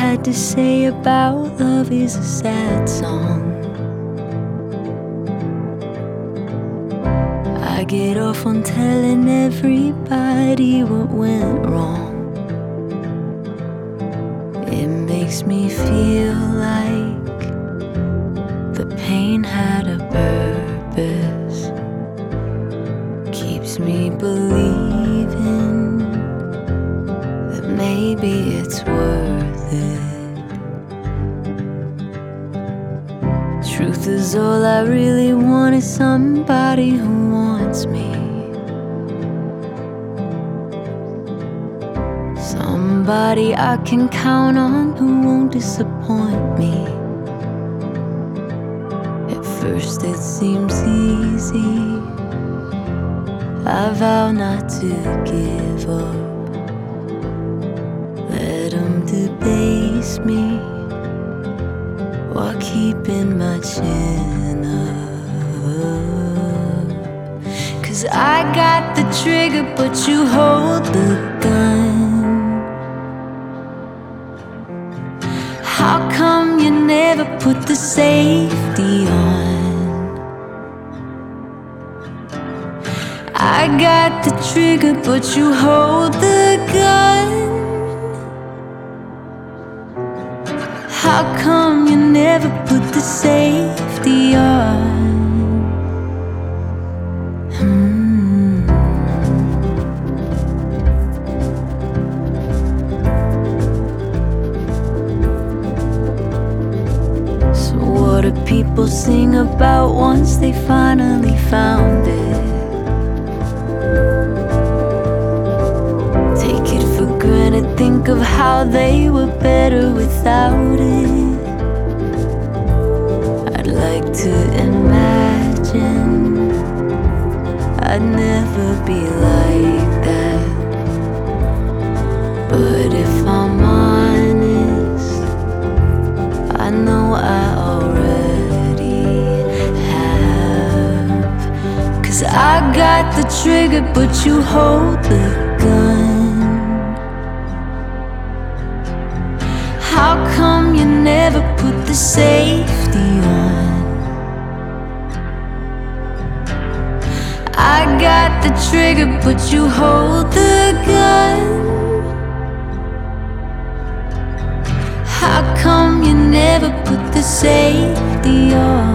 had to say about love is a sad song. I get off on telling everybody what went wrong. It makes me feel like the pain had a purpose. Keeps me believing that maybe it's worth it. Truth is, all I really want is somebody who wants me. Somebody I can count on who won't disappoint me. At first it seems easy, I vow not to give up. Let them debase me while keeping my chin up. 'Cause I got the trigger but you hold the gun. How come you never put the safety on? I got the trigger but you hold the gun. How come you never put the safety on? So what do people sing about once they finally found it? Take it for granted, think of how they were better without it. I'd like to imagine I'd never be like that. But if I'm honest, I know I already have. 'Cause I got the trigger but you hold the gun. How come you never put the safety on? I got the trigger but you hold the gun. How come you never put the safety on?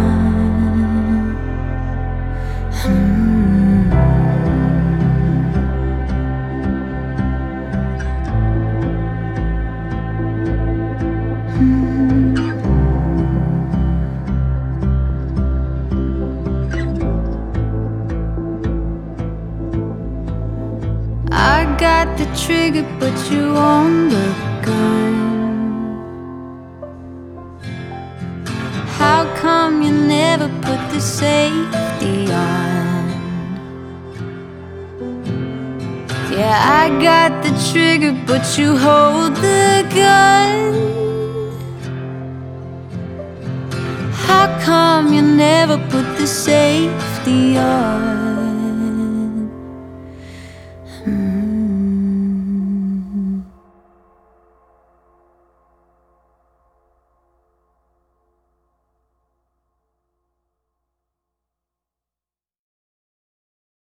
I got the trigger but you own the gun. How come you never put the safety on? Yeah, I got the trigger but you hold the gun. How come you never put the safety on?